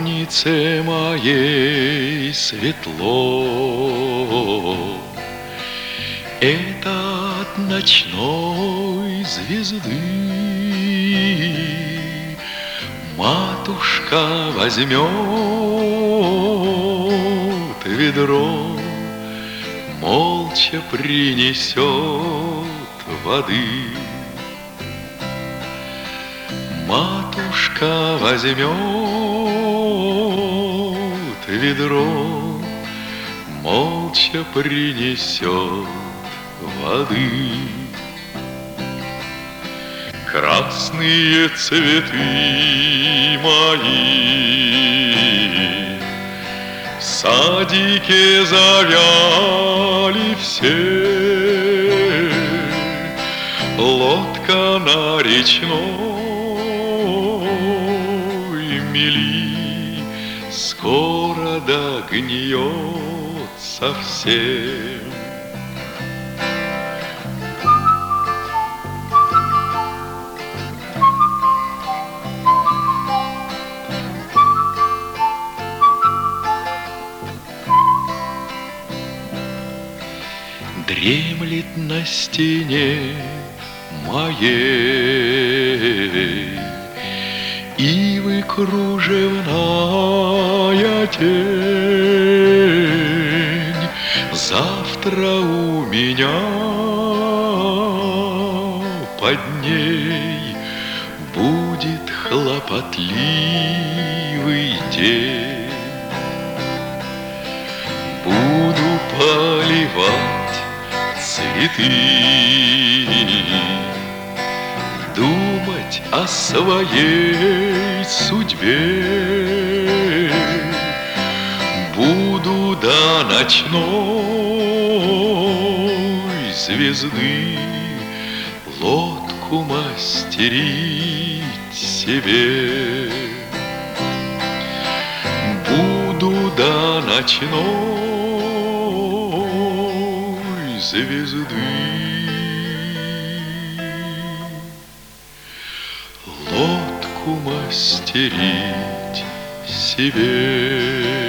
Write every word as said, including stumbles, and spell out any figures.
горнице моей светло. Это от ночной звезды матушка возьмет ведро, молча принесет воды. Матушка возьмет ведро, молча принесет воды. Красные цветы мои в садике завяли все, лодка на речной мели скоро догниет совсем. Дремлет на стене моей ивы кружевная тень. Завтра у меня под ней будет хлопотливый день. Буду поливать цветы, думать о своей судьбе. Буду до ночной звезды лодку мастерить себе. Буду до ночной звезды лодку мастерить себе.